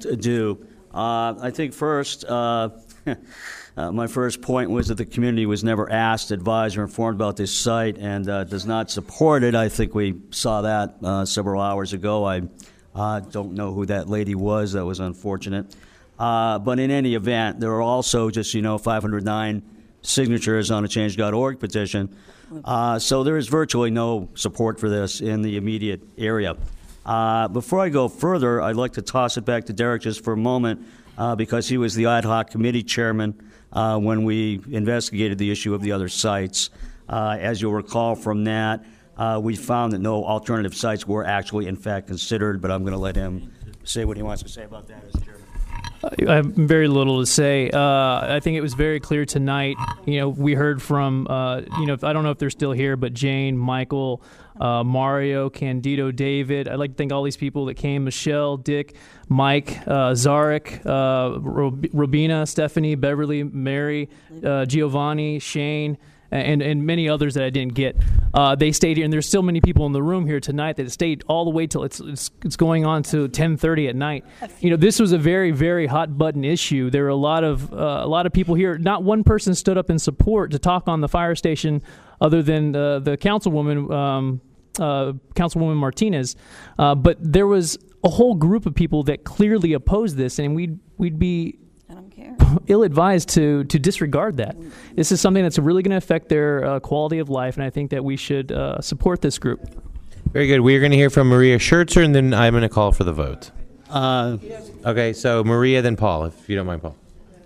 do. I think first, my first point was that the community was never asked, advised, or informed about this site and does not support it. I think we saw that several hours ago. I don't know who that lady was. That was unfortunate. But in any event, there are also, just 509 signatures on a Change.org petition. So there is virtually no support for this in the immediate area. Before I go further, I'd like to toss it back to Derek just for a moment because he was the ad hoc committee chairman when we investigated the issue of the other sites. As you'll recall from that, we found that no alternative sites were actually, in fact, considered, but I'm going to let him say what he wants to say about that as chairman. I have very little to say. I think it was very clear tonight. We heard from, I don't know if they're still here, but Jane, Michael, Mario, Candido, David. I'd like to thank all these people that came: Michelle, Dick, Mike, Zarek, Robina, Stephanie, Beverly, Mary, Giovanni, Shane, and many others that I didn't get. They stayed here, and there's still many people in the room here tonight that stayed all the way till it's going on to 10:30 at night. This was a very, very hot button issue. There were a lot of people here. Not one person stood up in support to talk on the fire station, other than the councilwoman, Councilwoman Martinez. But there was a whole group of people that clearly opposed this, and we'd be ill-advised to disregard that. This is something that's really going to affect their quality of life, and I think that we should support this group. Very good. We are going to hear from Maria Schertzer, and then I'm going to call for the vote. Okay, so Maria, then Paul, if you don't mind, Paul.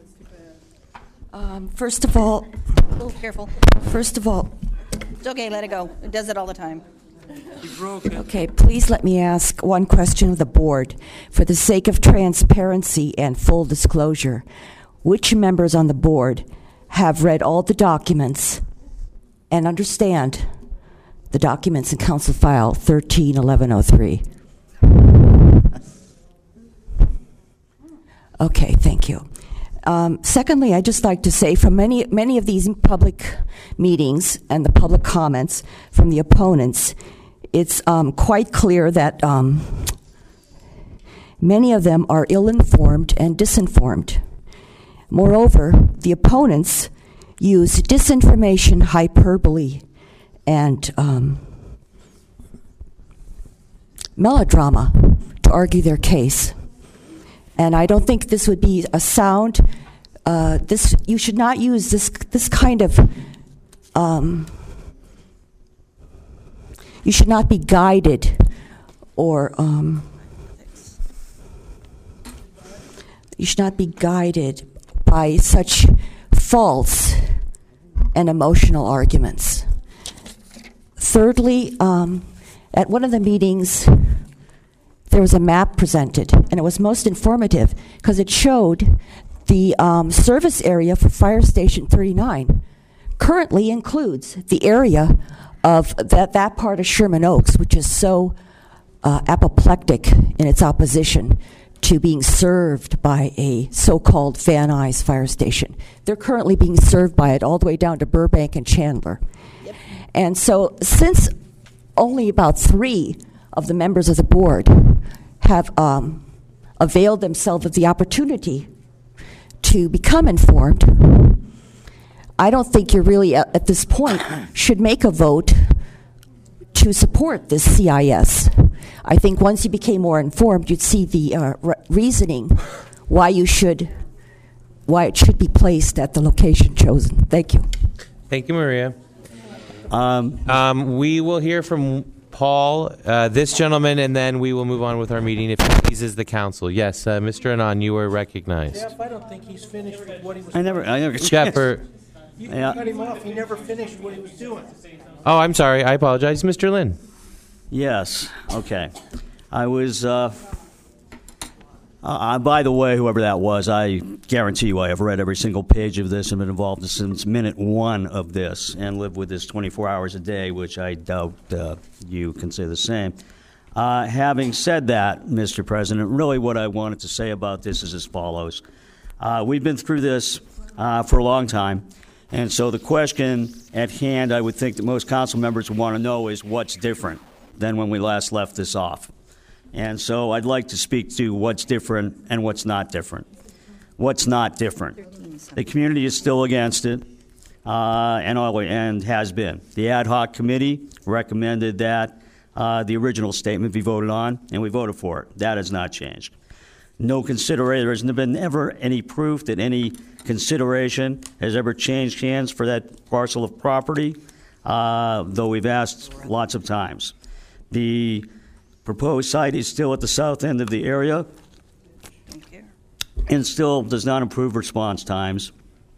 First of all, A little careful. it's Okay, let it go. It does it all the time. okay, please let me ask one question of the board. For the sake of transparency and full disclosure, which members on the board have read all the documents and understand the documents in Council File 131103? Okay, thank you. Secondly, I'd just like to say from many of these public meetings and the public comments from the opponents, it's quite clear that many of them are ill-informed and disinformed. Moreover, the opponents use disinformation, hyperbole, and melodrama to argue their case. And I don't think this would be a sound. You should not use this kind of. You should not be guided, or you should not be guided by such false and emotional arguments. Thirdly, at one of the meetings, there was a map presented, and it was most informative because it showed the service area for Fire Station 39 currently includes the area of that part of Sherman Oaks, which is so apoplectic in its opposition to being served by a so-called Van Nuys fire station. They're currently being served by it all the way down to Burbank and Chandler. Yep. And so since only about 3 of the members of the board have availed themselves of the opportunity to become informed, I don't think you really, at this point, should make a vote to support this CIS. I think once you became more informed, you'd see the reasoning why it should be placed at the location chosen. Thank you. Thank you, Maria. We will hear from Paul, this gentleman, and then we will move on with our meeting if it pleases the council. Yes, Mr. Anand, you are recognized. Jeff, I don't think he's finished with what he was I never. Jeff, You cut him off. He never finished what he was doing. Oh, I'm sorry. I apologize. Mr. Lynn. Yes. Okay. I was. By the way, whoever that was, I guarantee you I have read every single page of this and been involved since minute 1 of this and lived with this 24 hours a day, which I doubt you can say the same. Having said that, Mr. President, really what I wanted to say about this is as follows. We've been through this for a long time. And so the question at hand, I would think that most council members would want to know is what's different than when we last left this off. And so I'd like to speak to what's different and what's not different. What's not different? The community is still against it, and has been. The ad hoc committee recommended that the original statement be voted on, and we voted for it. That has not changed. No consideration. There has been never any proof that any consideration has ever changed hands for that parcel of property, though we've asked lots of times. The proposed site is still at the south end of the area and still does not improve response times.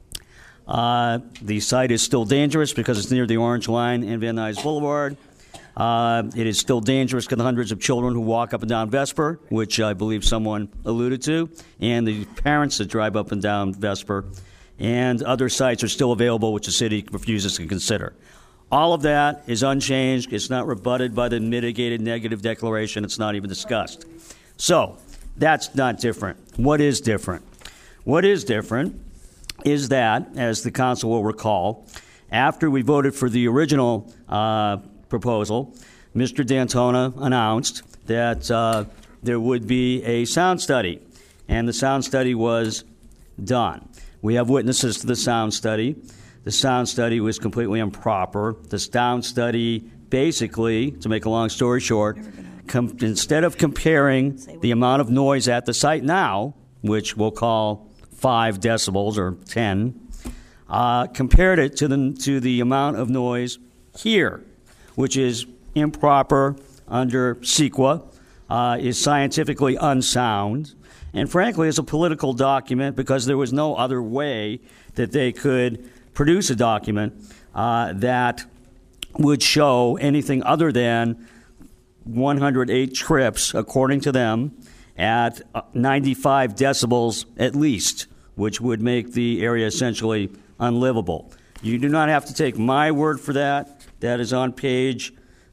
The site is still dangerous because it's near the Orange Line and Van Nuys Boulevard. It is still dangerous to the hundreds of children who walk up and down Vesper, which I believe someone alluded to, and the parents that drive up and down Vesper. And other sites are still available, which the city refuses to consider. All of that is unchanged. It's not rebutted by the mitigated negative declaration. It's not even discussed. So that's not different. What is different? What is different is that, as the council will recall, after we voted for the original proposal, Mr. D'Antona announced that there would be a sound study, and the sound study was done. We have witnesses to the sound study. The sound study was completely improper. The sound study basically, to make a long story short, instead of comparing the amount of noise at the site now, which we'll call 5 decibels or 10, compared it to the amount of noise here, which is improper under CEQA, is scientifically unsound, and frankly is a political document because there was no other way that they could produce a document that would show anything other than 108 trips, according to them, at 95 decibels at least, which would make the area essentially unlivable. You do not have to take my word for that. That is on page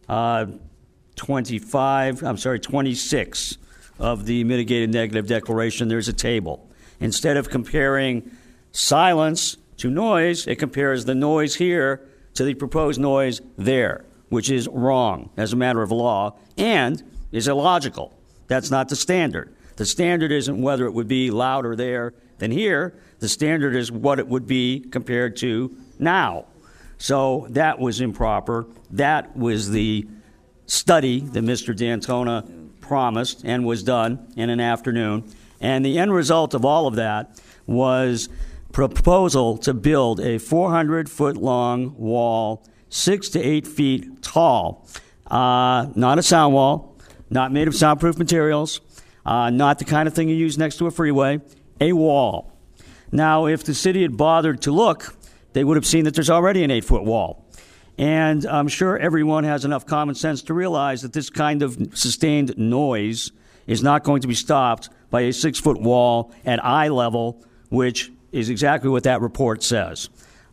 26 of the mitigated negative declaration. There's a table. Instead of comparing silence to noise, it compares the noise here to the proposed noise there, which is wrong as a matter of law and is illogical. That's not the standard. The standard isn't whether it would be louder there than here. The standard is what it would be compared to now. So that was improper. That was the study that Mr. D'Antona promised and was done in an afternoon. And the end result of all of that was proposal to build a 400-foot-long wall, 6 to 8 feet tall, not a sound wall, not made of soundproof materials, not the kind of thing you use next to a freeway, a wall. Now, if the city had bothered to look, they would have seen that there's already an 8-foot wall. And I'm sure everyone has enough common sense to realize that this kind of sustained noise is not going to be stopped by a 6-foot wall at eye level, which is exactly what that report says.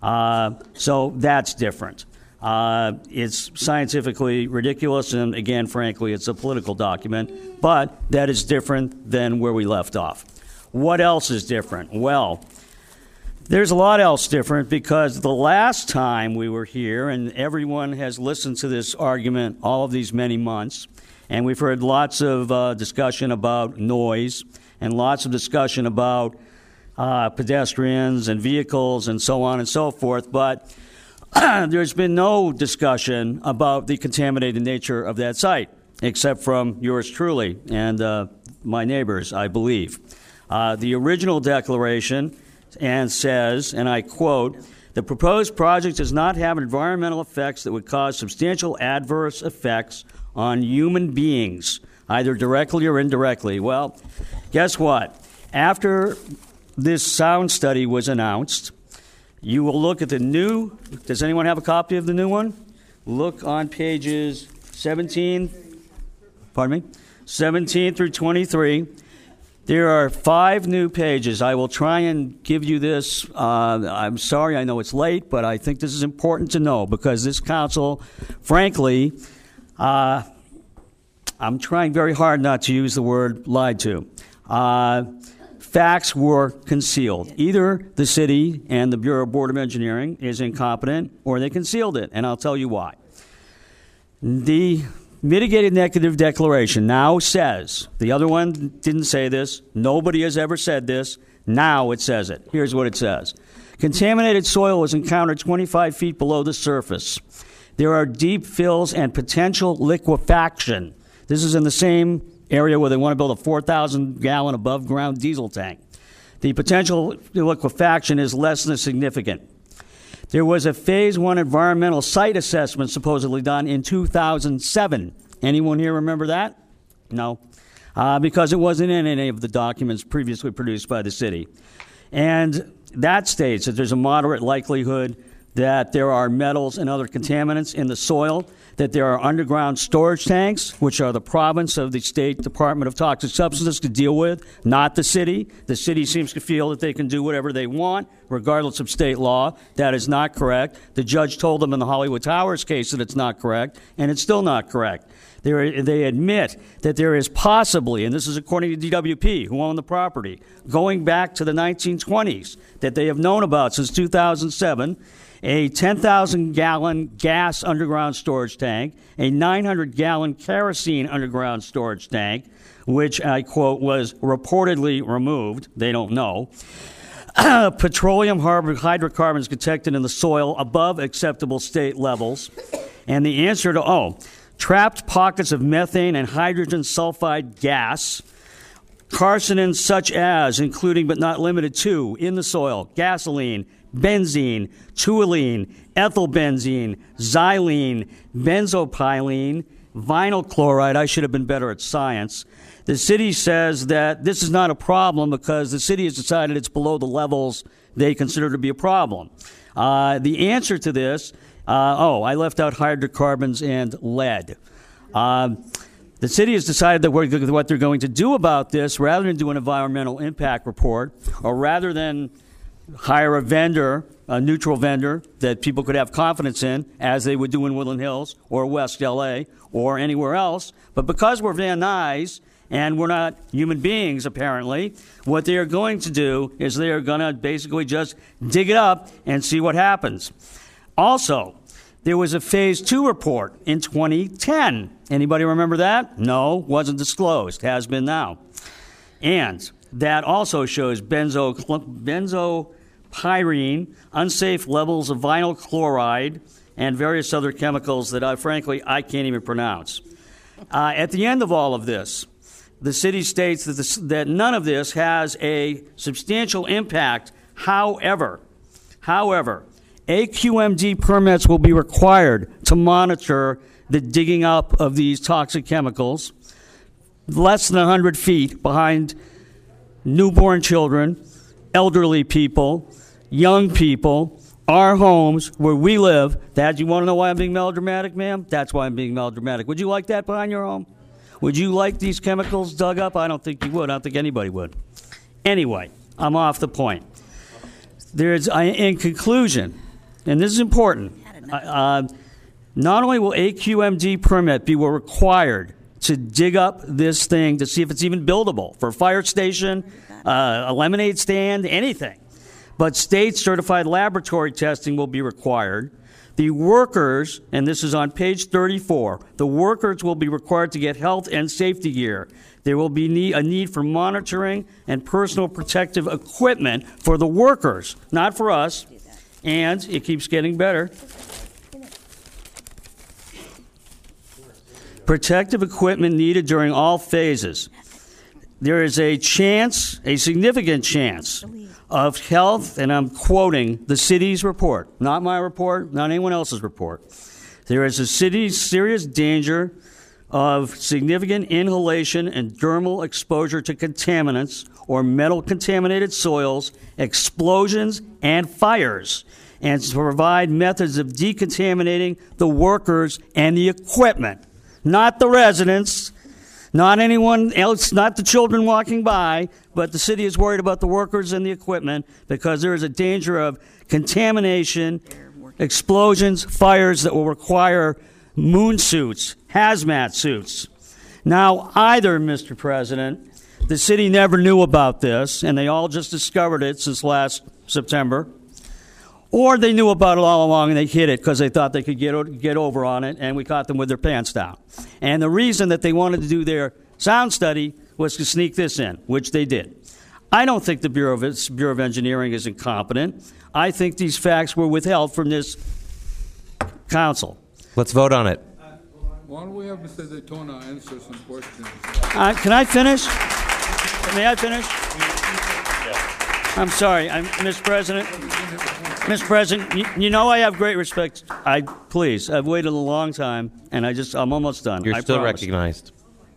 So that's different. It's scientifically ridiculous, and again, frankly, it's a political document, but that is different than where we left off. What else is different? Well, there's a lot else different because the last time we were here, and everyone has listened to this argument all of these many months, and we've heard lots of discussion about noise and lots of discussion about pedestrians and vehicles and so on and so forth, but there's been no discussion about the contaminated nature of that site, except from yours truly and my neighbors, I believe. The original declaration and says, and I quote, "The proposed project does not have environmental effects that would cause substantial adverse effects on human beings, either directly or indirectly." Well, guess what? After this sound study was announced, you will look at the new, does anyone have a copy of the new one? Look on pages 17 through 23. There are 5 new pages. I will try and give you this. I'm sorry, I know it's late, but I think this is important to know because this council, frankly, I'm trying very hard not to use the word lied to. Facts were concealed. Either the city and the Bureau of Board of Engineering is incompetent or they concealed it, and I'll tell you why. The Mitigated negative declaration now says, the other one didn't say this, nobody has ever said this, now it says it. Here's what it says. Contaminated soil was encountered 25 feet below the surface. There are deep fills and potential liquefaction. This is in the same area where they want to build a 4,000-gallon above-ground diesel tank. The potential liquefaction is less than significant. There was a Phase 1 environmental site assessment supposedly done in 2007. Anyone here remember that? No. Because it wasn't in any of the documents previously produced by the city. And that states that there's a moderate likelihood that there are metals and other contaminants in the soil, that there are underground storage tanks, which are the province of the State Department of Toxic Substances to deal with, not the city. The city seems to feel that they can do whatever they want, regardless of state law. That is not correct. The judge told them in the Hollywood Towers case that it's not correct, and it's still not correct. They admit that there is possibly, and this is according to DWP, who own the property, going back to the 1920s, that they have known about since 2007, a 10,000-gallon gas underground storage tank, a 900-gallon kerosene underground storage tank, which, I quote, was reportedly removed. They don't know. Petroleum hydrocarbons detected in the soil above acceptable state levels. And the answer to, trapped pockets of methane and hydrogen sulfide gas, carcinogens such as, including but not limited to, in the soil, gasoline, benzene, toluene, ethylbenzene, xylene, benzopyrene, vinyl chloride. I should have been better at science. The city says that this is not a problem because the city has decided it's below the levels they consider to be a problem. The answer to this, I left out hydrocarbons and lead. The city has decided that what they're going to do about this, rather than do an environmental impact report, or rather than hire a vendor, a neutral vendor that people could have confidence in, as they would do in Woodland Hills or West LA or anywhere else. But because we're Van Nuys and we're not human beings, apparently, what they are going to do is they are going to basically just dig it up and see what happens. Also, there was a Phase 2 report in 2010. Anybody remember that? No, wasn't disclosed. Has been now. And that also shows benzopyrene, unsafe levels of vinyl chloride, and various other chemicals that I can't even pronounce. At the end of all of this, the city states that none of this has a substantial impact. However, AQMD permits will be required to monitor the digging up of these toxic chemicals less than 100 feet behind newborn children, elderly people, young people, our homes, where we live. Dad, you want to know why I'm being melodramatic, ma'am? That's why I'm being melodramatic. Would you like that behind your home? Would you like these chemicals dug up? I don't think you would. I don't think anybody would. Anyway, I'm off the point. In conclusion, and this is important, not only will AQMD permit be required to dig up this thing to see if it's even buildable for a fire station, a lemonade stand, anything. But state-certified laboratory testing will be required. The workers, and this is on page 34, the workers will be required to get health and safety gear. There will be a need for monitoring and personal protective equipment for the workers, not for us. And it keeps getting better. Protective equipment needed during all phases. There is a significant chance of health, and I'm quoting the city's report, not my report, not anyone else's report. There is a serious danger of significant inhalation and dermal exposure to contaminants or metal-contaminated soils, explosions, and fires, and to provide methods of decontaminating the workers and the equipment. Not the residents, not anyone else, not the children walking by, but the city is worried about the workers and the equipment because there is a danger of contamination, explosions, fires that will require moon suits, hazmat suits. Now, either, Mr. President, the city never knew about this and they all just discovered it since last September, Or they knew about it all along and they hid it because they thought they could get over on it, and we caught them with their pants down. And the reason that they wanted to do their sound study was to sneak this in, which they did. I don't think the Bureau of Engineering is incompetent. I think these facts were withheld from this council. Let's vote on it. Why don't we have Mr. Daytona answer some questions? Can I finish? May I finish? I'm sorry, Mr. President. Mr. President, you know I have great respect. Please, I've waited a long time, and I'm almost done. You're still promise. recognized.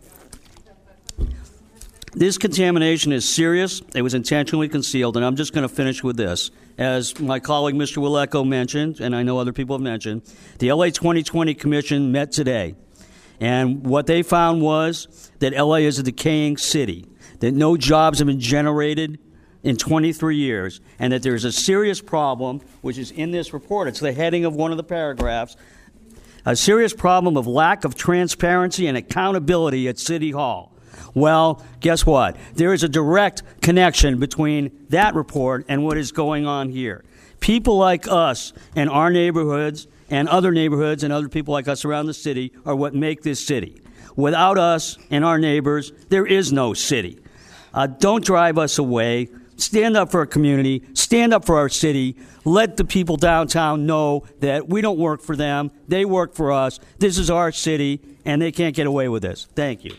This contamination is serious. It was intentionally concealed, and I'm just going to finish with this. As my colleague Mr. Wilecko mentioned, and I know other people have mentioned, the LA 2020 Commission met today, and what they found was that LA is a decaying city, that no jobs have been generated in 23 years, and that there's a serious problem, which is in this report. It's the heading of one of the paragraphs, a serious problem of lack of transparency and accountability at City Hall. Well, guess what? There is a direct connection between that report and what is going on here. People like us in our neighborhoods and other neighborhoods and other people like us around the city are what make this city. Without us and our neighbors, there is no city. Don't drive us away. Stand up for our community. Stand up for our city. Let the people downtown know that we don't work for them. They work for us. This is our city, and they can't get away with this. Thank you.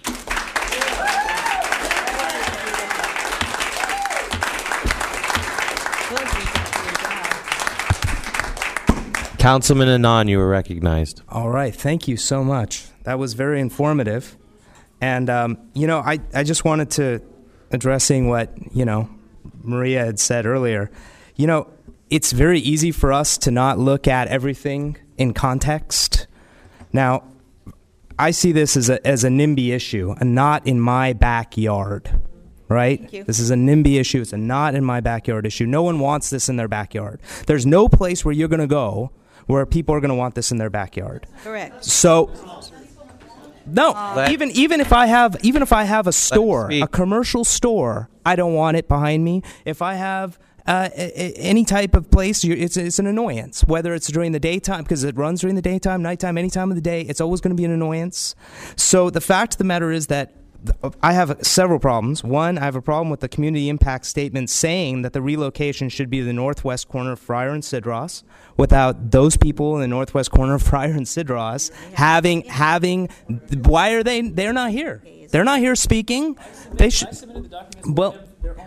Councilman Anand, you were recognized. All right. Thank you so much. That was very informative. And, I just wanted to, addressing what, Maria had said earlier, it's very easy for us to not look at everything in context. Now, I see this as a NIMBY issue, a not in my backyard, right? Thank you. This is a NIMBY issue. It's a not in my backyard issue. No one wants this in their backyard. There's no place where you're going to go where people are going to want this in their backyard. Correct. So, no, even if I have a store, a commercial store, I don't want it behind me. If I have any type of place, it's an annoyance. Whether it's during the daytime, because it runs during the daytime, nighttime, any time of the day, it's always going to be an annoyance. So the fact of the matter is that I have several problems. One, I have a problem with the community impact statement saying that the relocation should be the northwest corner of Friar and Cedros, without those people in the northwest corner of Friar and Cedros having. Why are they're not here? They're not here speaking. They should. Well,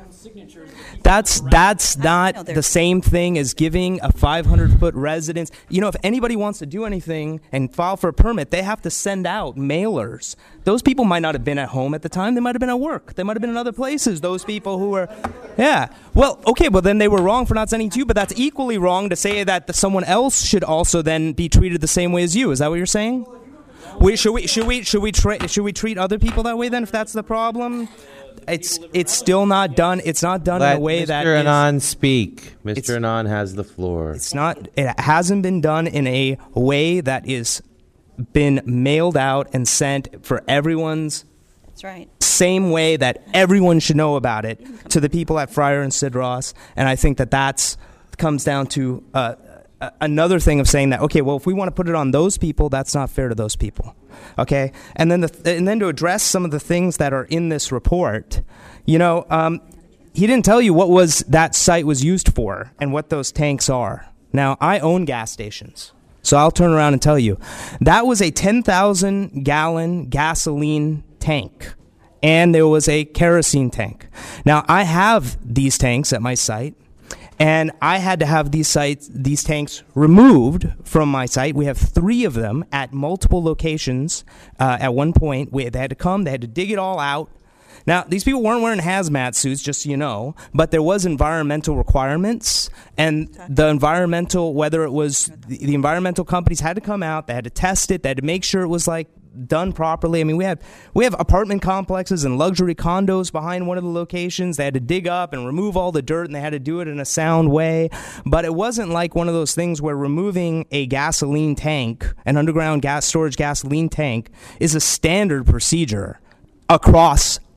that's not the same thing as giving a 500-foot residence. If anybody wants to do anything and file for a permit, they have to send out mailers. Those people might not have been at home at the time. They might have been at work. They might have been in other places. Those people who were, yeah. Well, okay, well then they were wrong for not sending to you, but that's equally wrong to say that someone else should also then be treated the same way as you. Is that what you're saying? Should we treat other people that way then, if that's the problem? It's still not done. It's not done in a way that Mr. Anand speak. Mr. Anand has the floor. It hasn't been done in a way that is been mailed out and sent for everyone's. That's right. Same way that everyone should know about it to the people at Friar and Cedros, and I think that comes down to another thing of saying that, okay, well, if we want to put it on those people, that's not fair to those people. Okay, and then to address some of the things that are in this report, he didn't tell you what that site was used for and what those tanks are. Now, I own gas stations, so I'll turn around and tell you that was a 10,000-gallon gasoline tank, and there was a kerosene tank. Now, I have these tanks at my site. And I had to have these tanks removed from my site. We have 3 of them at multiple locations. At one point, they had to come, they had to dig it all out. Now, these people weren't wearing hazmat suits, just so you know, but there was environmental requirements, and the environmental companies had to come out, they had to test it, they had to make sure it was done properly. I mean, we have apartment complexes and luxury condos behind one of the locations. They had to dig up and remove all the dirt, and they had to do it in a sound way. But it wasn't like one of those things where removing a gasoline tank, an underground storage gasoline tank, is a standard procedure across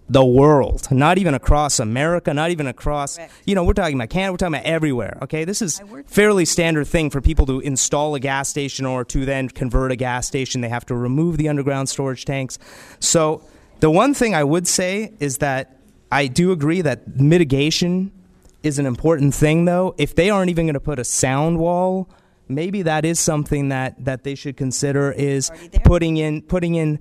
the world, not even across America, not even across, Correct. we're talking about Canada, we're talking about everywhere, okay? This is fairly standard thing for people to install a gas station or to then convert a gas station. They have to remove the underground storage tanks. So the one thing I would say is that I do agree that mitigation is an important thing, though. If they aren't even going to put a sound wall, maybe that is something that they should consider, is putting in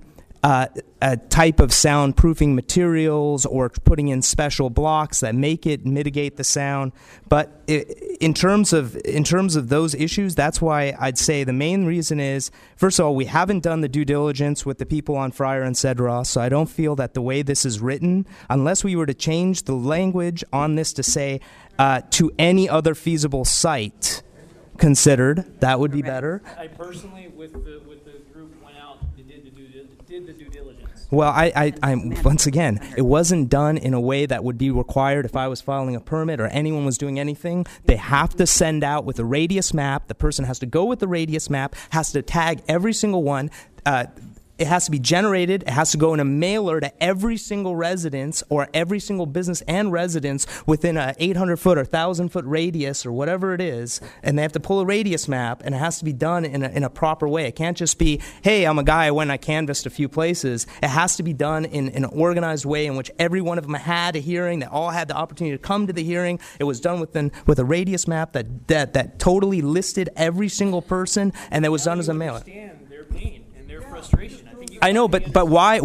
a type of soundproofing materials or putting in special blocks that mitigate the sound. But in terms of those issues, that's why I'd say the main reason is, first of all, we haven't done the due diligence with the people on Fryer and Cedros, so I don't feel that the way this is written, unless we were to change the language on this to say to any other feasible site considered, that would be better. I personally, with the group, went out and did the due diligence. Well, I'm once again, it wasn't done in a way that would be required if I was filing a permit or anyone was doing anything. They have to send out with a radius map. The person has to go with the radius map, has to tag every single one. It has to be generated. It has to go in a mailer to every single residence or every single business and residence within a 800-foot or 1,000-foot radius or whatever it is. And they have to pull a radius map, and it has to be done in a proper way. It can't just be, hey, I'm a guy, I went and I canvassed a few places. It has to be done in an organized way in which every one of them had a hearing. They all had the opportunity to come to the hearing. It was done with a radius map that totally listed every single person, and that was done as a mailer. Understand their pain and their frustration. I know, but why?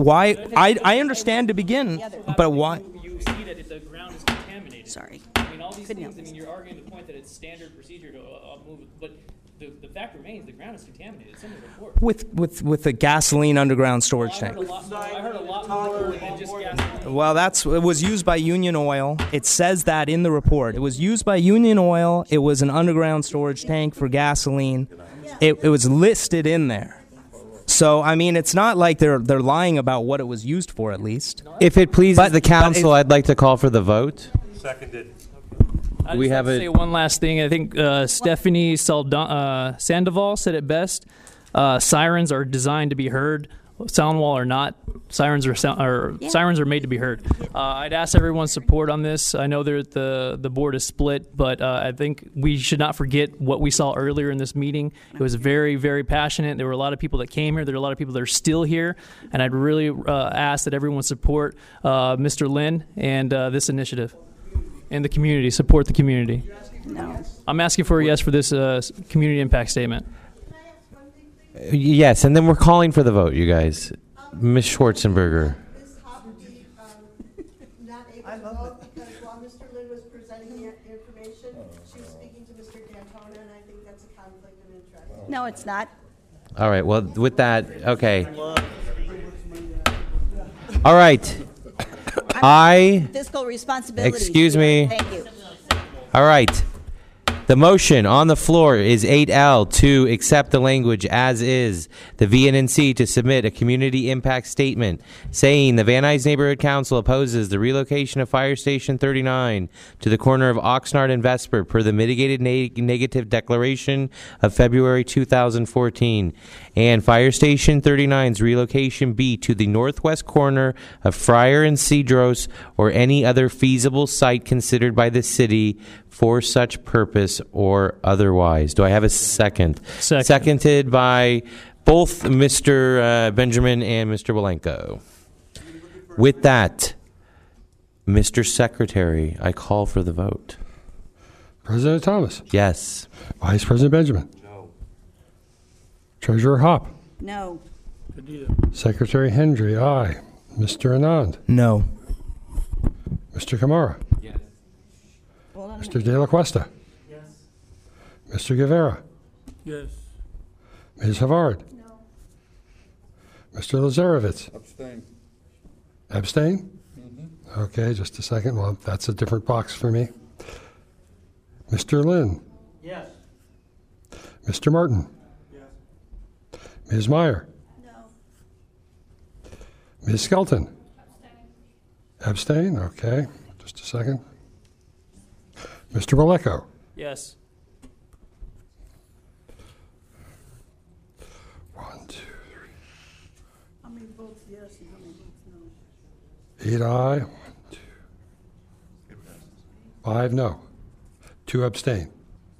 I understand to begin, but why? You see that the ground is contaminated. Sorry. I mean, all these things. I mean, you're arguing the point that it's standard procedure to move it, but the fact remains the ground is contaminated. It's in the report. With a gasoline underground storage tank. I heard a lot more than just gasoline. Well, it was used by Union Oil. It says that in the report. It was used by Union Oil. It was an underground storage tank for gasoline. It was listed in there. So, I mean, it's not like they're lying about what it was used for, at least. If it pleases the council, I'd like to call for the vote. Seconded. I just have to say one last thing. I think Stephanie Sandoval said it best. Sirens are designed to be heard. Sound wall or not, sirens are made to be heard. I'd ask everyone's support on this. I know the board is split, but I think we should not forget what we saw earlier in this meeting. It was very, very passionate. There were a lot of people that came here. There are a lot of people that are still here, and I'd really ask that everyone support Mr. Lynn and this initiative and the community. Support the community. No. I'm asking for a yes for this community impact statement. Yes, and then we're calling for the vote, you guys. Ms. Schwarzenberger. Ms. Hopperty, not able to vote because while Mr. Lynn was presenting the information, she was speaking to Mr. D'Antona, and I think that's a conflict of interest. No, it's not. All right, well, with that, okay. All right. Fiscal responsibility. Excuse me. Thank you. All right. The motion on the floor is 8L to accept the language as is. The VNNC to submit a community impact statement saying the Van Nuys Neighborhood Council opposes the relocation of Fire Station 39 to the corner of Oxnard and Vesper per the mitigated negative declaration of February 2014. And Fire Station 39's relocation be to the northwest corner of Fryer and Cedros or any other feasible site considered by the city for such purpose or otherwise. Do I have a second? Second. Seconded by both Mr. Benjamin and Mr. Walenko. With that, Mr. Secretary, I call for the vote. President Thomas. Yes. Vice President Benjamin. No. Treasurer Hop. No. Secretary Hendry, aye. Mr. Anand. No. Mr. Kamara. Hold on a Mr. minute. De La Cuesta. Yes. Mr. Guevara. Yes. Ms. Havard. No. Mr. Lazarevitz. Abstain. Abstain? Okay, just a second. Well, that's a different box for me. Mr. Lynn. Yes. Mr. Martin. Yes. Ms. Meyer. No. Ms. Skelton. Abstain? Okay, just a second. Mr. Walecko. Yes. 1, 2, 3. How many votes yes and how many votes no? 8 aye. 5 no. 2 abstain.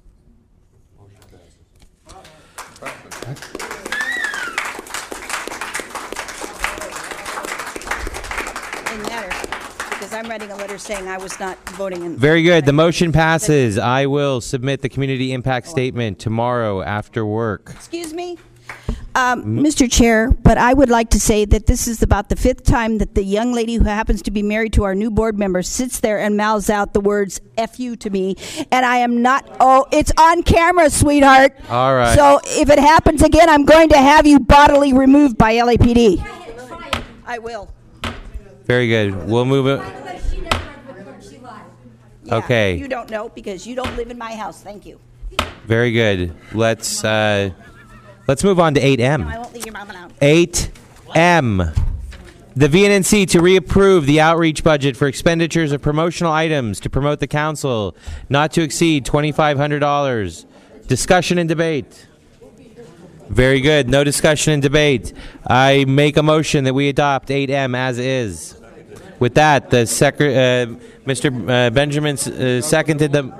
Didn't matter, because I'm writing a letter saying I was not voting in. Very good. The motion passes. I will submit the community impact statement tomorrow after work. Excuse me? Mr. Chair, but I would like to say that this is about the 5th time that the young lady who happens to be married to our new board member sits there and mouths out the words F you to me, and I am not, it's on camera, sweetheart. All right. So if it happens again, I'm going to have you bodily removed by LAPD. I will. Very good. We'll move it. Yeah, Okay. You don't know because you don't live in my house. Thank you. Very good. Let's move on to 8M. No, I won't leave your mom alone. 8M. The VNNC to reapprove the outreach budget for expenditures of promotional items to promote the council, not to exceed $2,500. Discussion and debate. Very good. No discussion and debate. I make a motion that we adopt 8M as is. With that, the Mr. Benjamin seconded the.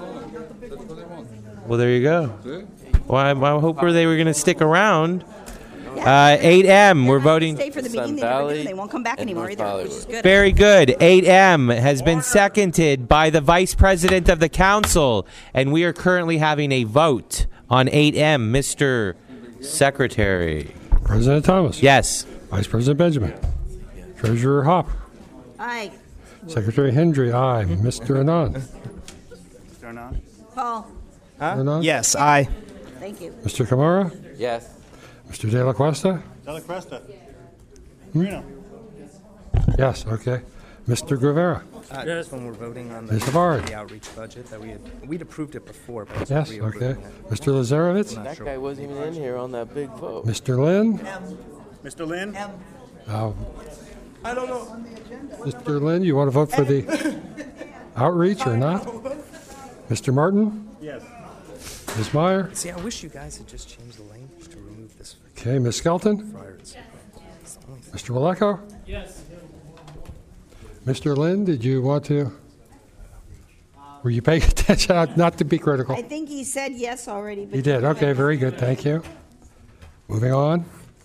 Well, there you go. Well, I hope they were going to stick around. 8M, we're voting. Stay for the meeting. They never do. They won't come back anymore either, which is good. Very good. 8M has been seconded by the Vice President of the Council, and we are currently having a vote on 8M. Mr. Secretary. President Thomas. Yes. Vice President Benjamin. Treasurer Hop. Aye. Secretary Hendry. Aye. Mr. Anand. Mr. Anand? Paul. Anand? Yes, aye. Thank you. Mr. Kamara. Yes. Mr. De La Cuesta. De La Cresta. Marino. Yes, okay. Mr. Guevara. Just when we're voting on Mr. Bard. the outreach budget that we'd approved it before. But Yes, okay. Mr. Lazarevitz. That guy wasn't even in here on that big vote. Mr. Lynn. Mr. Lynn? I don't know. Mr. Lynn, you want to vote for the outreach or not? Mr. Martin. Yes. Ms. Meyer. See, I wish you guys had just changed the language to remove this. Okay, Ms. Skelton. Mr. Waleko. Yes. Mr. Lynn, did you want to? Were you paying attention? Not to be critical. I think he said yes already. But You did. Okay, very good. Thank you. Moving on.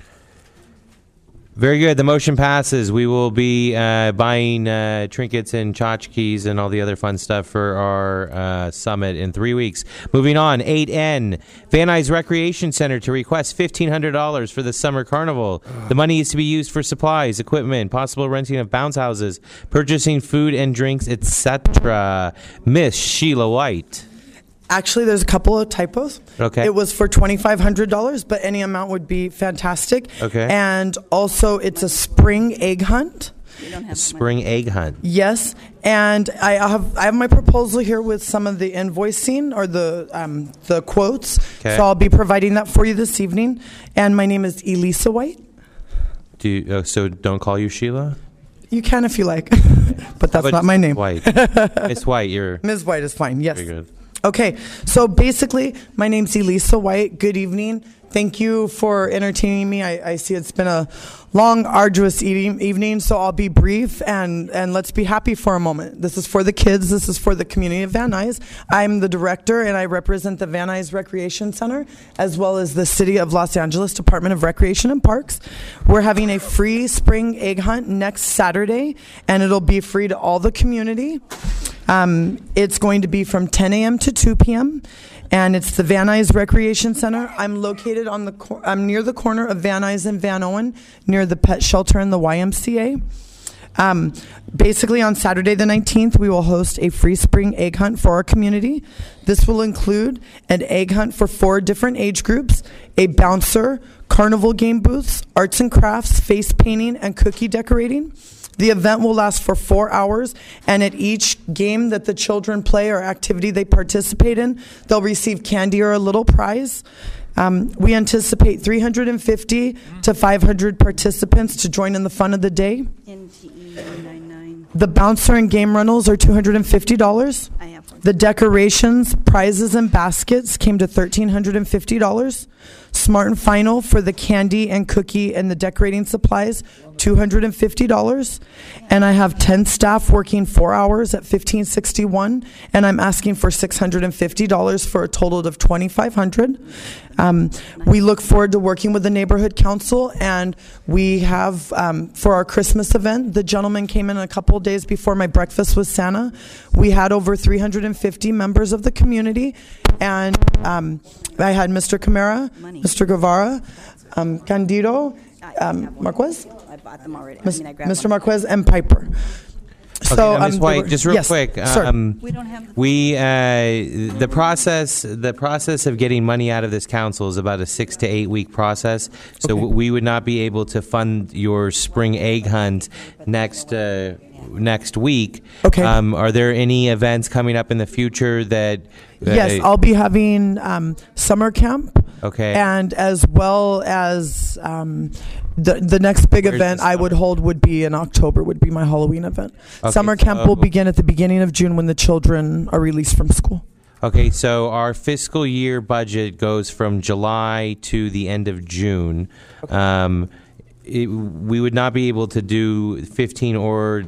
Very good. The motion passes. We will be buying trinkets and tchotchkes and all the other fun stuff for our summit in 3 weeks. Moving on, 8N, Van Nuys Recreation Center to request $1,500 for the summer carnival. The money is to be used for supplies, equipment, possible renting of bounce houses, purchasing food and drinks, etc. Miss Sheila White. Actually, there's a couple of typos. Okay. It was for $2,500, but any amount would be fantastic. Okay. And also, it's a spring egg hunt. Spring egg hunt. Yes, and I have my proposal here with some of the invoicing or the quotes. Okay. So I'll be providing that for you this evening. And my name is Elisa White. Do you, so don't call you Sheila? You can if you like, but that's But not my name. White. Miss White, you're. Ms. White is fine. Yes. Very good. Okay, so basically, my name's Elisa White. Good evening. Thank you for entertaining me. I see it's been a long, arduous evening, so I'll be brief and let's be happy for a moment. This is for the kids. This is for the community of Van Nuys. I'm the director, and I represent the Van Nuys Recreation Center, as well as the City of Los Angeles Department of Recreation and Parks. We're having a free spring egg hunt next Saturday, and it'll be free to all the community. It's going to be from 10 a.m. to 2 p.m., and it's the Van Nuys Recreation Center. I'm located I'm near the corner of Van Nuys and Van Owen, near the pet shelter and the YMCA. Basically, on Saturday the 19th, we will host a free spring egg hunt for our community. This will include an egg hunt for 4 different age groups, a bouncer, carnival game booths, arts and crafts, face painting, and cookie decorating. The event will last for 4 hours, and at each game that the children play or activity they participate in, they'll receive candy or a little prize. We anticipate 350 to 500 participants to join in the fun of the day. NTE 99. The bouncer and game rentals are $250. I have The decorations, prizes, and baskets came to $1,350. Smart and Final for the candy and cookie and the decorating supplies, $250. And I have 10 staff working 4 hours at $1,561, and I'm asking for $650 for a total of $2,500. We look forward to working with the neighborhood council, and we have for our Christmas event, the gentleman came in a couple of days before my breakfast with Santa. We had over 350 members of the community, and I had Mr. Camara, Mr. Guevara, Candido, Marquez? I bought them already. Mr. Marquez and Piper. So, Ms. White, just real yes, quick, We don't have the process of getting money out of this council is about a 6 to 8 week process. So we would not be able to fund your spring egg hunt next week. Okay. Are there any events coming up in the future that? Yes, I'll be having summer camp. Okay. And as well as the next big event I would hold would be in October, would be my Halloween event. Okay, Summer camp will begin at the beginning of June when the children are released from school. Okay, so our fiscal year budget goes from July to the end of June. We would not be able to do 15 or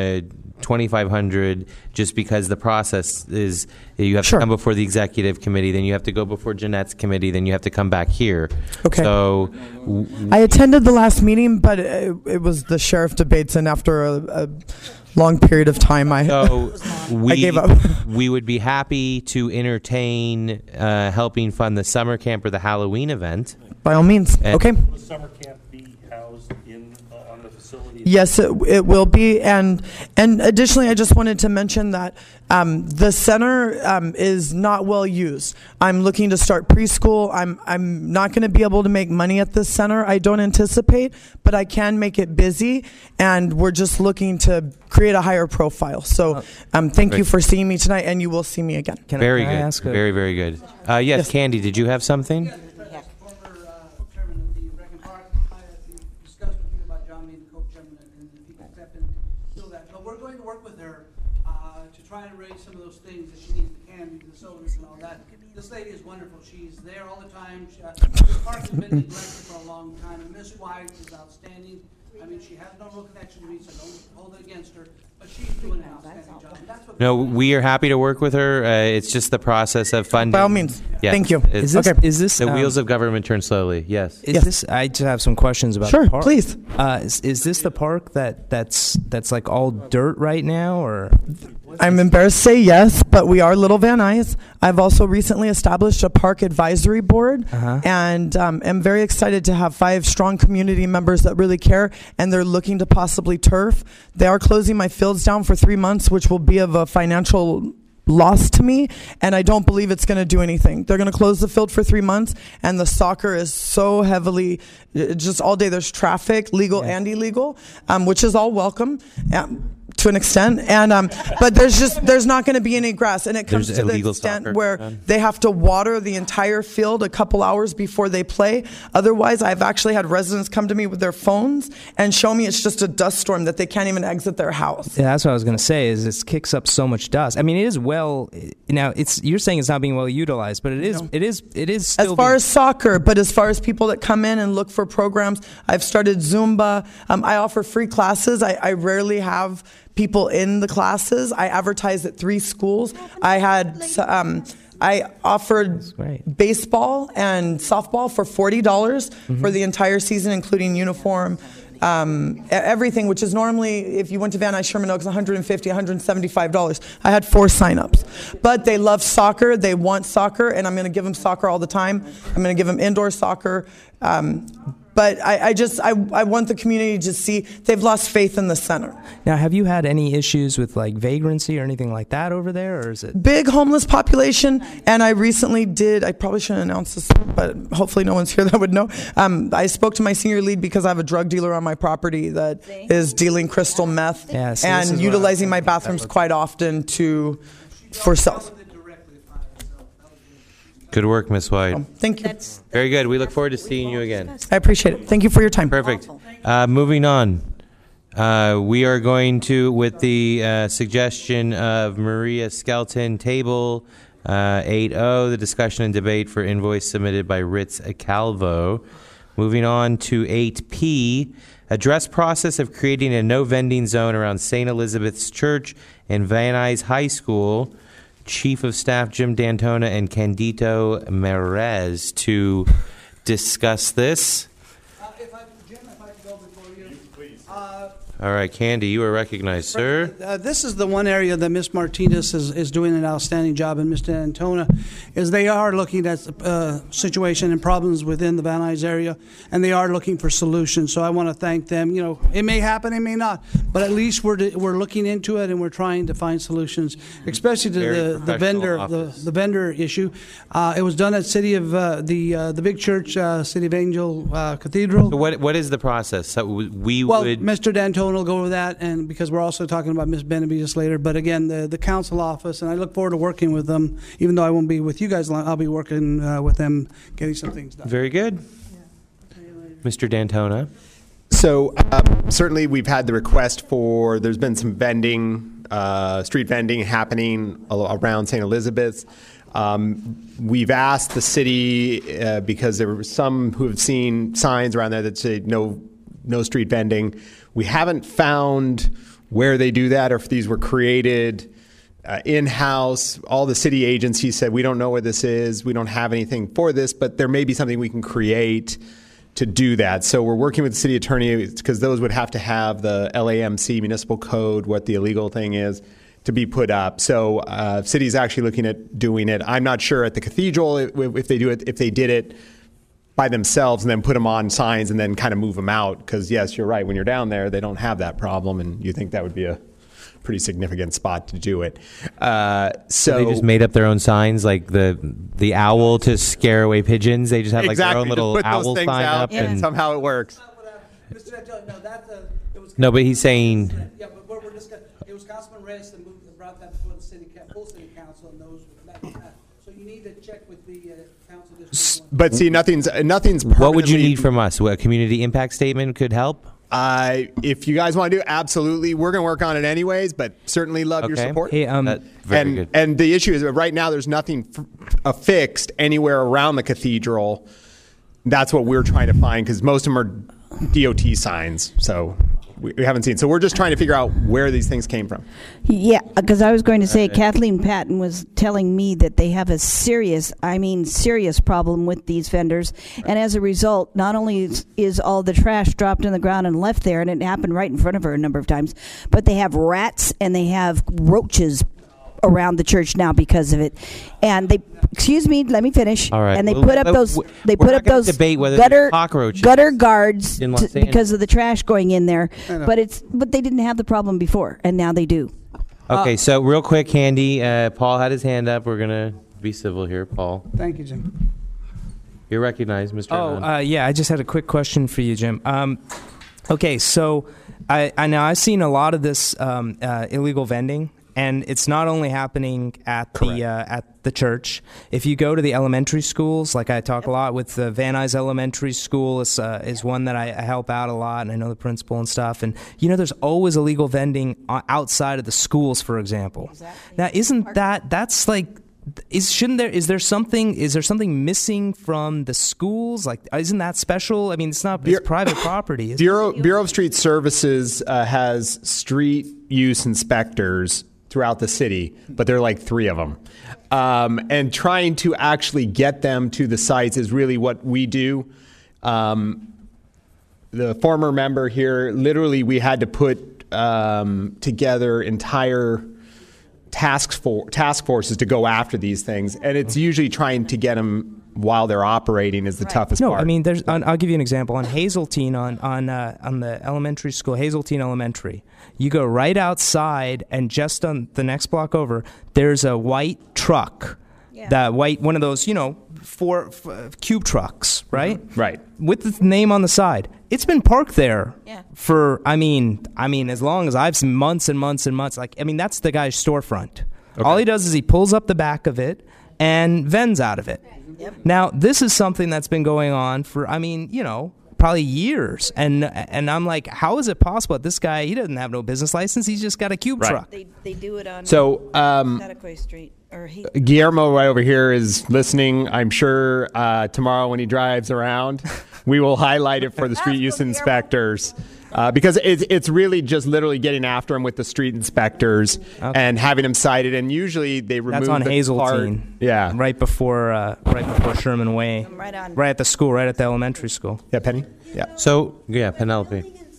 2,500 just because the process is you have to come before the executive committee, then you have to go before Jeanette's committee, then you have to come back here. Okay. So I attended the last meeting, but it was the sheriff debates, and after a long period of time, I gave up. We would be happy to entertain helping fund the summer camp or the Halloween event. By all means. Okay. Will the summer camp be housed on the facility? Yes, it will be, and additionally, I just wanted to mention that the center is not well used. I'm looking to start preschool. I'm not going to be able to make money at this center, I don't anticipate, but I can make it busy, and we're just looking to create a higher profile. So thank you for seeing me tonight, and you will see me again. Very good. Very, very good. Yes, Candy, did you have something? Trying to raise some of those things that she needs the candy, the sodas, and all that. This lady is wonderful. She's there all the time. The park has been neglected for a long time. And Miss White is outstanding. I mean, she has no real connection to me, so don't hold it against her. But she's doing an outstanding job. And that's what No, we are happy to work with her. It's just the process of funding. By all means. Yes. Thank you. Is this the wheels of government turn slowly? Yes. Is this? I just have some questions about Sure, the park. please. Is this the park that's like all dirt right now, or? I'm embarrassed to say yes, but we are Little Van Nuys. I've also recently established a park advisory board, and am very excited to have 5 strong community members that really care, and they're looking to possibly turf. They are closing my fields down for 3 months, which will be of a financial loss to me, and I don't believe it's going to do anything. They're going to close the field for 3 months, and the soccer is so heavily, just all day there's traffic, legal and illegal, which is all welcome. To an extent, and but there's not going to be any grass, and it comes to the extent where they have to water the entire field a couple hours before they play. Otherwise, I've actually had residents come to me with their phones and show me it's just a dust storm that they can't even exit their house. Yeah, that's what I was going to say. Is this kicks up so much dust? I mean, it is now. You're saying it's not being well utilized, but it is. No. It is still as far as soccer, but as far as people that come in and look for programs, I've started Zumba. I offer free classes. I rarely have people in the classes. I advertised at 3 schools. I offered baseball and softball for $40 for the entire season, including uniform, everything, which is normally, if you went to Van Nuys Sherman Oaks, $150, $175. I had 4 signups. But they love soccer. They want soccer, and I'm going to give them soccer all the time. I'm going to give them indoor soccer. But I want the community to see they've lost faith in the center. Now, have you had any issues with like vagrancy or anything like that over there, or is it big homeless population? And I recently I probably shouldn't announce this, but hopefully no one's here that would know. I spoke to my senior lead because I have a drug dealer on my property that is dealing crystal meth and utilizing my bathrooms quite often for sales. Good work, Ms. White. Thank you. Very good. We look forward to seeing you again. I appreciate it. Thank you for your time. Perfect. Moving on. We are going to, with the suggestion of Maria Skelton, table 8-0, the discussion and debate for invoice submitted by Ritz Calvo. Moving on to 8P, address process of creating a no vending zone around St. Elizabeth's Church and Van Nuys High School. Chief of Staff Jim D'Antona and Candido Merez to discuss this. Jim, if I could go before you. Please. All right, Candy, you are recognized, sir. This is the one area that Ms. Martinez is doing an outstanding job, and Mr. Antona, is they are looking at the situation and problems within the Van Nuys area, and they are looking for solutions. So I want to thank them. You know, it may happen, it may not, but at least we're looking into it and we're trying to find solutions, especially to the vendor issue. It was done at City of the big church, City of Angel Cathedral. So what is the process? So would Mr. D'Antona will go over that, and because we're also talking about Ms. Benavides later. But again, the council office, and I look forward to working with them. Even though I won't be with you guys long, I'll be working with them, getting some things done. Very good. Mr. D'Antona. So certainly we've had the request for, there's been some vending, street vending happening around St. Elizabeth's. We've asked the city, because there were some who have seen signs around there that say no street vending. We haven't found where they do that or if these were created in-house. All the city agencies said, we don't know where this is. We don't have anything for this, but there may be something we can create to do that. So we're working with the city attorney because those would have to have the LAMC municipal code, what the illegal thing is, to be put up. So city's actually looking at doing it. I'm not sure at the cathedral if they do it, if they did it by themselves and then put them on signs and then kind of move them out. Because yes, you're right. When you're down there, they don't have that problem, and you think that would be a pretty significant spot to do it. So they just made up their own signs, like the owl to scare away pigeons. They just have like their own little owl sign up, and somehow it works. No, but he's saying. Yeah, but we're discussing. It was Councilman Reyes that brought that before the full city council, and those. So you need to check with the council district. But see, nothing's. What would you need from us? A community impact statement could help. If you guys want to do it, absolutely. We're going to work on it anyways, but certainly love your support. Hey, very good. And the issue is that right now there's nothing affixed anywhere around the cathedral. That's what we're trying to find, because most of them are DOT signs. So we haven't seen. So we're just trying to figure out where these things came from. Yeah, because I was going to say, Kathleen Patton was telling me that they have a serious problem with these vendors. And as a result, not only is all the trash dropped in the ground and left there, and it happened right in front of her a number of times, but they have rats and they have roaches around the church now because of it. And they, excuse me, let me finish. All right. And they put up those debate whether gutter guards because of the trash going in there. But they didn't have the problem before, and now they do. Okay, so real quick, Candy, Paul had his hand up. We're gonna be civil here, Paul. Thank you, Jim. You're recognized, Mr. Yeah, I just had a quick question for you, Jim. Okay, so I know I've seen a lot of this illegal vending. And it's not only happening at the church. If you go to the elementary schools, like I talk a lot with the Van Nuys Elementary School is one that I help out a lot, and I know the principal and stuff. And there's always illegal vending outside of the schools, for example. Exactly. Now, isn't that's like? Is there something missing from the schools? Like, isn't that special? I mean, it's private property. Bureau of Street Services has street use inspectors throughout the city, but there are like 3 of them. And trying to actually get them to the sites is really what we do. The former member here, literally we had to put together entire task forces to go after these things. And it's usually trying to get them while they're operating is the toughest part. No, I mean, I'll give you an example. On Hazeltine, on the elementary school, Hazeltine Elementary, you go right outside, and just on the next block over, there's a white truck. Yeah. That white, one of those, 4 cube trucks, right? Mm-hmm. Right. With the name on the side. It's been parked there for, I mean, as long as I've seen, months and months and months. That's the guy's storefront. Okay. All he does is he pulls up the back of it and vends out of it. Yep. Now, this is something that's been going on for, probably years, and I'm like, how is it possible that this guy, he doesn't have no business license, he's just got a cube truck. They do it on Iroquois Street. Guillermo right over here is listening. I'm sure tomorrow when he drives around, we will highlight it for the street use inspectors. Because it's really just literally getting after him with the street inspectors and having him cited. And usually they remove That's on the Hazeltine. Yeah. Right before Sherman Way. Right at the school, right at the elementary school. Yeah, Penny? Yeah. So, yeah, Penelope.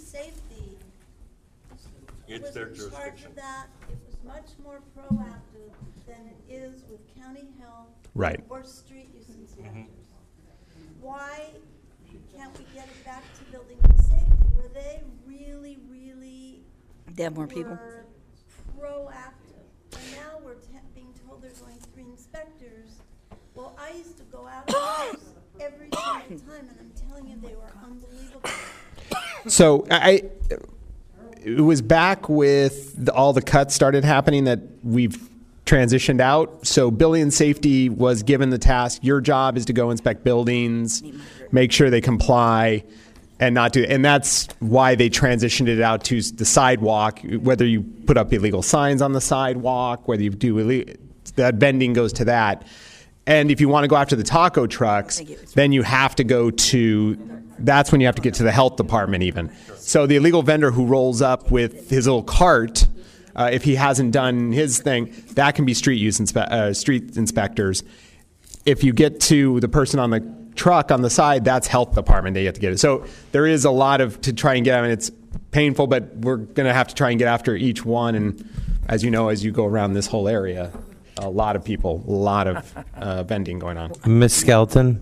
It's their jurisdiction. That it was much more proactive than it is with county health or street use inspectors. Why can't we get it back to building and safety where they really They have more people. were proactive? And now we're being told there's only 3 inspectors. Well, I used to go out every single time, and I'm telling you, they were unbelievable. So it was back with all the cuts started happening that we've transitioned out. So building and safety was given the task. Your job is to go inspect buildings, make sure they comply, and not do. And that's why they transitioned it out to the sidewalk. Whether you put up illegal signs on the sidewalk, whether you do that vending goes to that. And if you want to go after the taco trucks, then you have to go to. That's when you have to get to the health department even. So the illegal vendor who rolls up with his little cart, if he hasn't done his thing, that can be street inspectors. If you get to the person on the truck on the side, that's health department. They have to get it. So there is a lot to try and get. I mean, it's painful, but we're going to have to try and get after each one. And as you know, as you go around this whole area, a lot of people, a lot of vending going on. Ms. Skelton.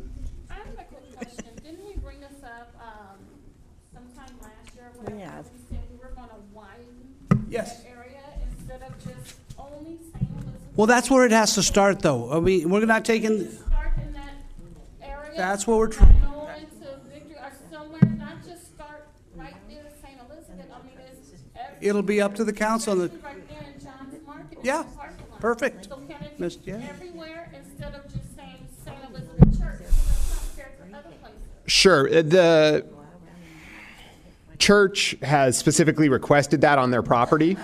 Yes. Well, that's where it has to start, though. I mean, we're not taking. That's what we're trying. It'll be up to the council. Yeah, perfect. Everywhere instead of just saying St. Elizabeth Church. Sure. The church has specifically requested that on their property.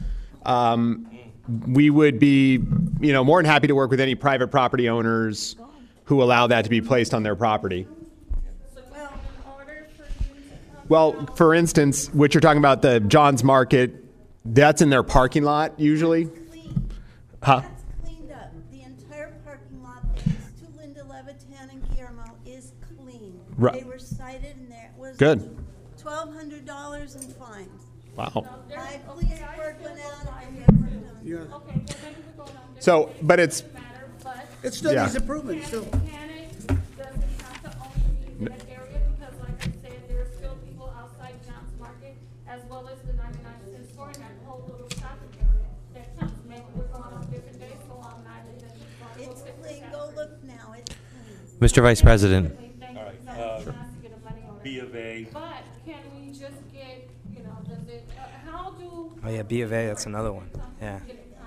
We would be, more than happy to work with any private property owners who allow that to be placed on their property. Well, for instance, what you're talking about, the John's Market, that's in their parking lot usually. Huh? That's cleaned up. The entire parking lot that is to Linda Levitan and Guillermo is clean. Right. They were cited, and there was Good. $1,200 in fines. Wow. My police word went out, and they were done. So, but it's still needs improvement. Still. Mr. Vice President. B of A. But can we just get, does it, how do... Oh, yeah, B of A, that's another one. Yeah.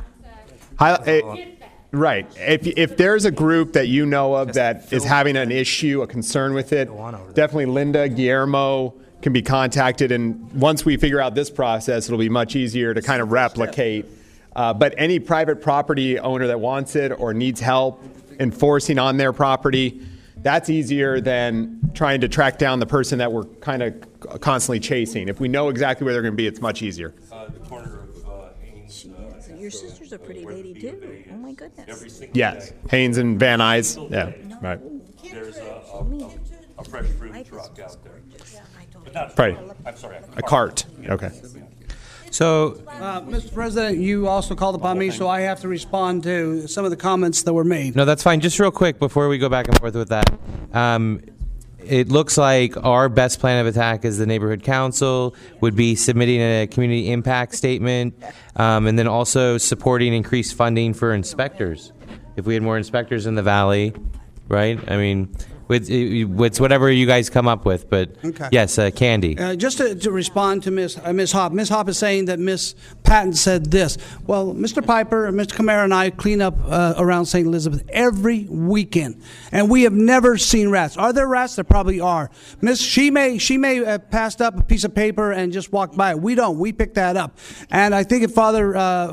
Right. If there's a group that you know of that is having an issue, a concern with it, definitely Linda, Guillermo can be contacted. And once we figure out this process, it'll be much easier to kind of replicate. But any private property owner that wants it or needs help enforcing on their property, that's easier than trying to track down the person that we're kind of constantly chasing. If we know exactly where they're going to be, it's much easier. The corner of Haynes. Your sister's a pretty lady, too. Oh, my goodness. Yes. Haynes and Van Nuys. Yeah, right. There's a fresh fruit truck out there. But not right. I'm sorry. A cart. Okay. So, Mr. President, you also called upon me, so I have to respond to some of the comments that were made. no, that's fine. Just real quick before we go back and forth with that. It looks like our best plan of attack as the neighborhood council would be submitting a community impact statement and then also supporting increased funding for inspectors. If we had more inspectors in the valley, right? I mean, It's whatever you guys come up with, but Okay. yes, Candy. Just to respond to Ms. Hopp. Ms. Hopp is saying that Ms. Patton said this. Well, Mr. Piper and Mr. Camara and I clean up around St. Elizabeth every weekend, and we have never seen rats. Are there rats? There probably are. She may have passed up a piece of paper and just walked by it. We don't. We pick that up. And I think if Father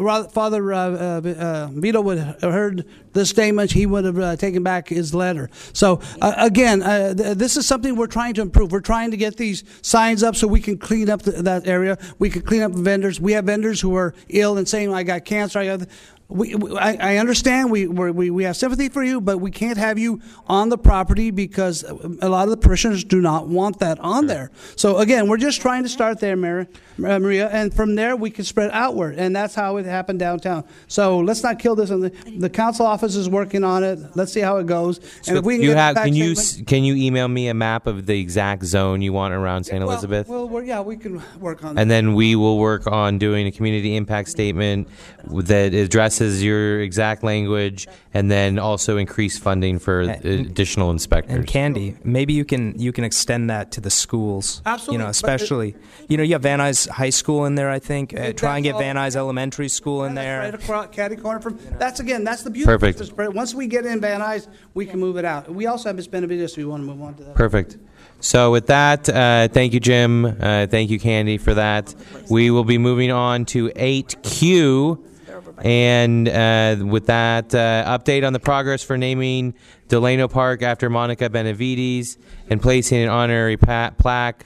Vito would have heard this statement, he would have taken back his letter. So again, this is something we're trying to improve. We're trying to get these signs up so we can clean up that area. We can clean up vendors. We have vendors who are ill and saying, "I got cancer." I understand. We have sympathy for you, but we can't have you on the property because a lot of the parishioners do not want that on there. So again, we're just trying to start there, Maria, and from there we can spread outward, and that's how it happened downtown. So let's not kill this. The council office is working on it. Let's see how it goes. And if we can you email me a map of the exact zone you want around St. Elizabeth? Well, we can work on that. And then we will work on doing a community impact statement that addresses your exact language, and then also increase funding for additional inspectors. And Candy, maybe you can extend that to the schools. Absolutely. Especially, you have Van Nuys High School in there. I think try and get Van Nuys Elementary School in there. Right across catty corner from. That's the beauty. Perfect. Once we get in Van Nuys, we can move it out. We also have Miss Benavides, so we want to move on to that. Perfect. So with that, thank you, Jim. Thank you, Candy, for that. We will be moving on to 8Q. And with that, update on the progress for naming Delano Park after Monica Benavides and placing an honorary plaque.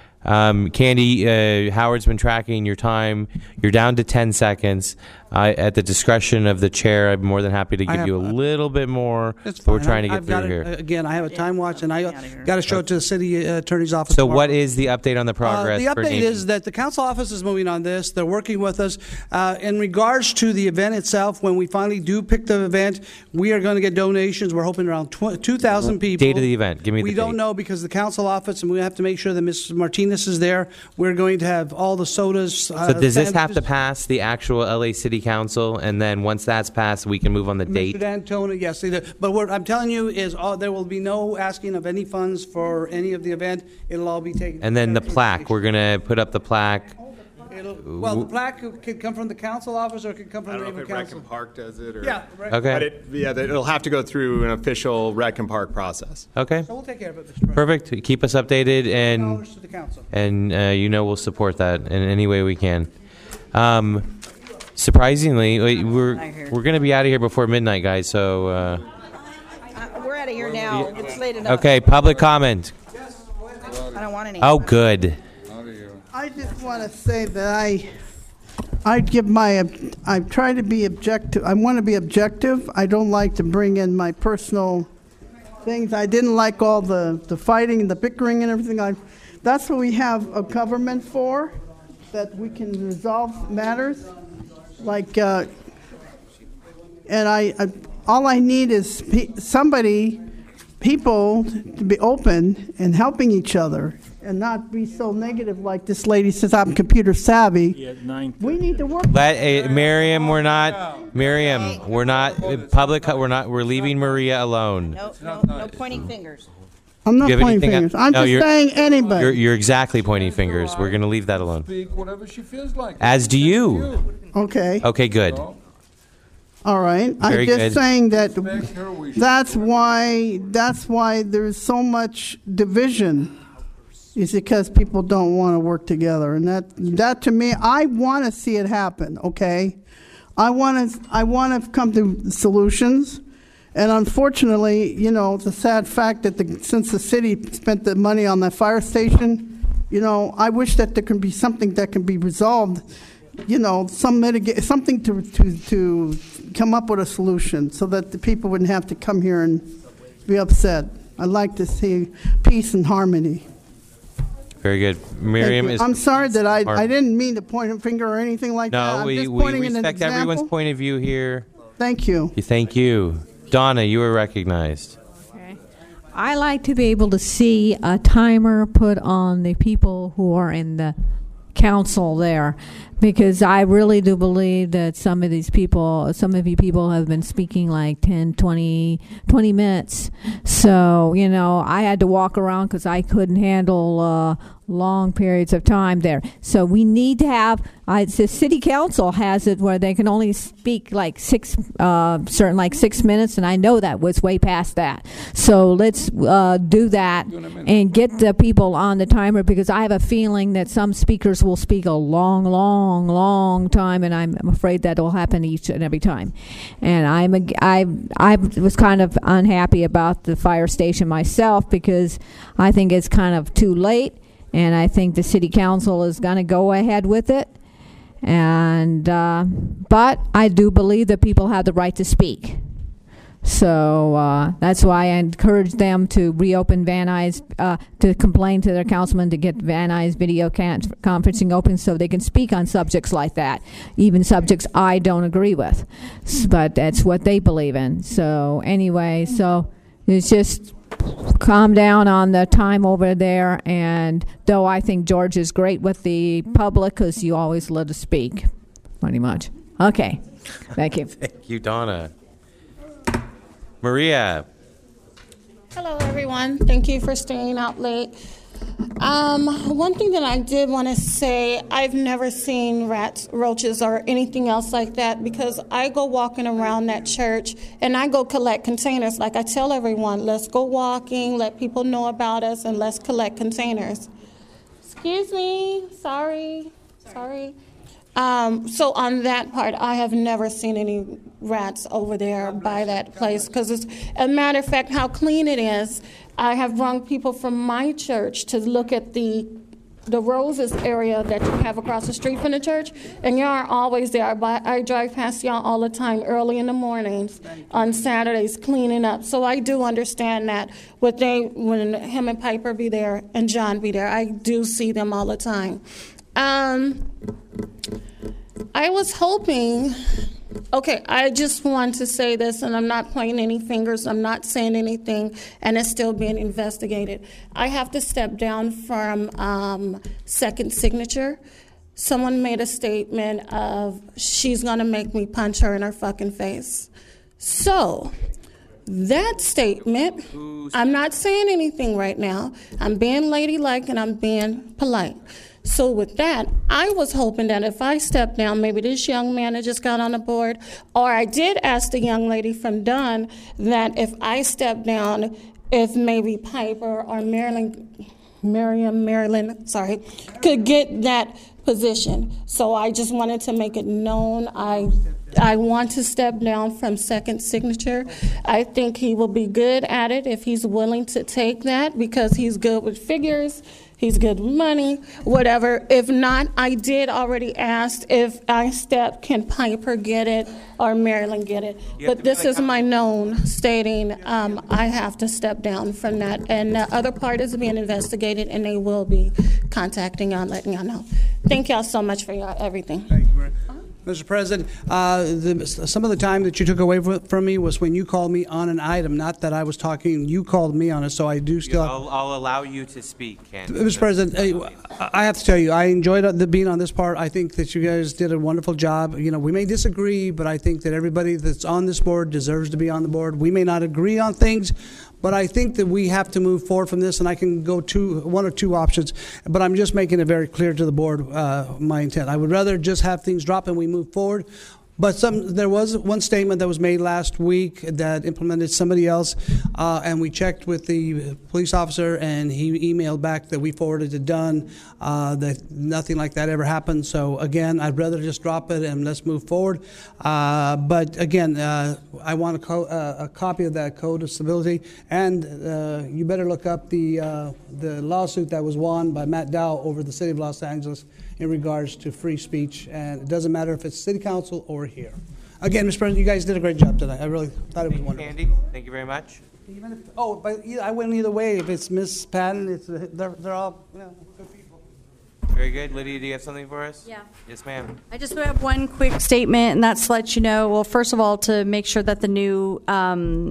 Candy, Howard's been tracking your time. You're down to 10 seconds. At the discretion of the chair, I'm more than happy to give you a little bit more. But we're trying to get through here. Again, I have a time watch, and I got to show it to the city attorney's office. So tomorrow. what is the update on the progress? The update is that the council office is moving on this. They're working with us. In regards to the event itself, when we finally do pick the event, we are going to get donations. We're hoping around 2,000 people. Date of the event. Give me the date. We don't know because the council office, and we have to make sure that Ms. Martinez is there. We're going to have all the sodas. So does this have to pass the actual LA City Council, and then once that's passed, we can move on the date? Mr. D'Antona, yes. But what I'm telling you is there will be no asking of any funds for any of the event. It'll all be taken. And then the plaque. We're going to put up the plaque. The plaque could come from the council office or it could come from the Raven Council. Rec and Park does it. Or, yeah. Okay. But it'll have to go through an official Rec and Park process. Okay. So we'll take care of it, Mr. President. Perfect. Keep us updated, $1 to the council. and we'll support that in any way we can. Surprisingly, we're going to be out of here before midnight, guys. So we're out of here now. It's late enough. okay, public comment. I don't want any. Oh, good. I just want to say that I try to be objective. I want to be objective. I don't like to bring in my personal things. I didn't like all the fighting and the bickering and everything. That's what we have a government for, that we can resolve matters. Like, and all I need is people to be open and helping each other and not be so negative like this lady says, I'm computer savvy. We need to work. Miriam, we're not public. We're leaving Maria alone. No pointing fingers. I'm not pointing fingers. I'm just saying anybody. You're exactly pointing fingers. We're going to leave that alone. Speak whatever she feels like. As do you. Okay. Okay, good. All right. Very I'm just good. saying that that's why there's so much division. Is because people don't want to work together, and that to me, I want to see it happen. Okay, I want to come to solutions, and unfortunately, it's a sad fact that since the city spent the money on that fire station, I wish that there can be something that can be resolved. Something to come up with a solution so that the people wouldn't have to come here and be upset. I'd like to see peace and harmony. Very good. Miriam is. I'm sorry that I didn't mean to point a finger or anything like that. No, we respect everyone's point of view here. Thank you. Thank you. Donna, you were recognized. Okay. I like to be able to see a timer put on the people who are in the council there, because I really do believe that some of you people have been speaking like 10, 20 minutes. So, I had to walk around because I couldn't handle long periods of time there. So we need to have, the city council has it where they can only speak like 6 minutes, and I know that was way past that. So let's do that and get the people on the timer, because I have a feeling that some speakers will speak a long time, and I'm afraid that will happen each and every time. And I was kind of unhappy about the fire station myself, because I think it's kind of too late. And I think the city council is going to go ahead with it. And but I do believe that people have the right to speak. So that's why I encourage them to reopen Van Nuys, to complain to their councilman to get Van Nuys video conferencing open so they can speak on subjects like that, even subjects I don't agree with. But that's what they believe in. So anyway, so it's just calm down on the time over there. And though I think George is great with the public, because you always let us speak, pretty much. Okay. Thank you. Thank you, Donna. Maria. Hello, everyone. Thank you for staying out late. One thing that I did want to say, I've never seen rats, roaches, or anything else like that, because I go walking around that church and I go collect containers. Like I tell everyone, let's go walking, let people know about us, and let's collect containers. Excuse me. Sorry. So on that part, I have never seen any rats over there by that place, because it's a matter of fact how clean it is. I have brought people from my church to look at the Roses area that you have across the street from the church, and y'all are always there. I drive past y'all all the time early in the mornings on Saturdays cleaning up. So I do understand that when him and Piper be there and John be there, I do see them all the time. I was hoping, I just want to say this, and I'm not pointing any fingers, I'm not saying anything, and it's still being investigated. I have to step down from Second Signature. Someone made a statement of, she's going to make me punch her in her fucking face. So, that statement, I'm not saying anything right now. I'm being ladylike and I'm being polite. So with that, I was hoping that if I step down, maybe this young man that just got on the board, or I did ask the young lady from Dunn that if I step down, if maybe Piper or Marilyn, could get that position. So I just wanted to make it known I want to step down from Second Signature. I think he will be good at it if he's willing to take that, because he's good with figures. He's good with money, whatever. If not, I did already ask if I step, can Piper get it or Marilyn get it? But this is my known stating I have to step down from that. And the other part is being investigated, and they will be contacting y'all, letting y'all know. Thank y'all so much for everything. Thank you very much. Mr. President, some of the time that you took away from me was when you called me on an item, not that I was talking. You called me on it, so I do still. I'll allow you to speak, Ken. Mr. President, I have to tell you, I enjoyed being on this part. I think that you guys did a wonderful job. We may disagree, but I think that everybody that's on this board deserves to be on the board. We may not agree on things, but I think that we have to move forward from this, and I can go one or two options. But I'm just making it very clear to the board my intent. I would rather just have things drop and we move forward. But there was one statement that was made last week that implemented somebody else, and we checked with the police officer, and he emailed back that we forwarded to Dunn, that nothing like that ever happened. So again, I'd rather just drop it and let's move forward. But again, I want a copy of that Code of Civility, and you better look up the lawsuit that was won by Matt Dow over the city of Los Angeles in regards to free speech, and it doesn't matter if it's city council or here. Again, Mr. President, you guys did a great job tonight. I really thought it was wonderful. Andy, thank you very much. But I went either way. If it's Miss Patton, they're all good people. Very good. Lydia, do you have something for us? Yeah. Yes, ma'am. I just have one quick statement, and that's to let you know, well, first of all, to make sure that the new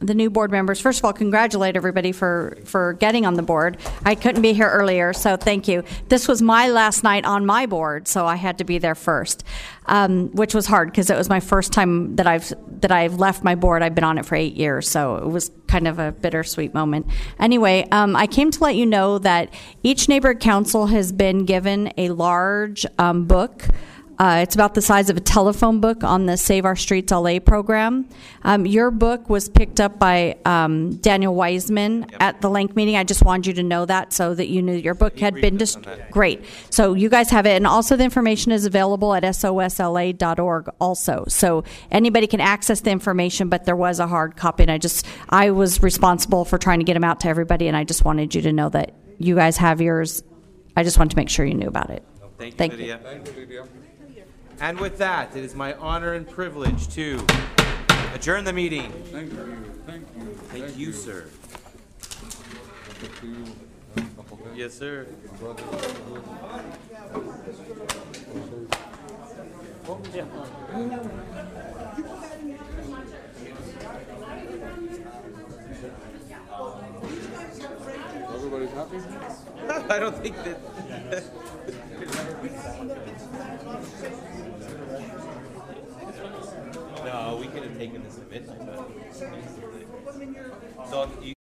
the new board members. First of all, congratulate everybody for getting on the board. I couldn't be here earlier, so thank you. This was my last night on my board, so I had to be there first, which was hard because it was my first time that I've left my board. I've been on it for 8 years, so it was kind of a bittersweet moment. Anyway, I came to let you know that each neighborhood council has been given a large book. It's about the size of a telephone book on the Save Our Streets LA program. Your book was picked up by Daniel Wiseman at the Link meeting. I just wanted you to know that so that you knew your book had been great. So you guys have it. And also the information is available at sosla.org also. So anybody can access the information, but there was a hard copy. And I was responsible for trying to get them out to everybody, and I just wanted you to know that you guys have yours. I just wanted to make sure you knew about it. Thank you, Lydia. Thank you, Lydia. And with that, it is my honor and privilege to adjourn the meeting. Thank you. Thank you. Thank you, sir. Yes, sir. Everybody's happy? I don't think that. No, we could have taken this at midnight. So